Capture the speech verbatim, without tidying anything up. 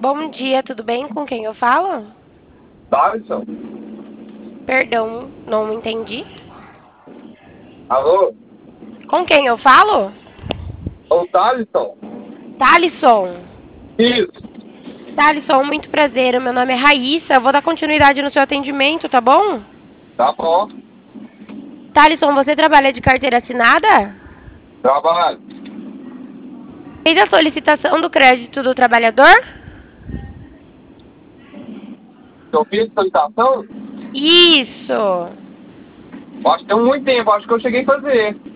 Bom dia, tudo bem? Com quem eu falo? Thaleson, Perdão, não entendi. alô? Com quem eu falo? Ô, Thaleson? Thalisson. Isso, Thalisson, muito prazer. Meu nome é Raíssa. Eu vou dar continuidade no seu atendimento, tá bom? tá bom. Thalisson, você trabalha de carteira assinada? Trabalho. Fez a solicitação do crédito do trabalhador? Eu fiz solicitação? Isso. Acho que tem muito tempo, acho que eu cheguei a fazer.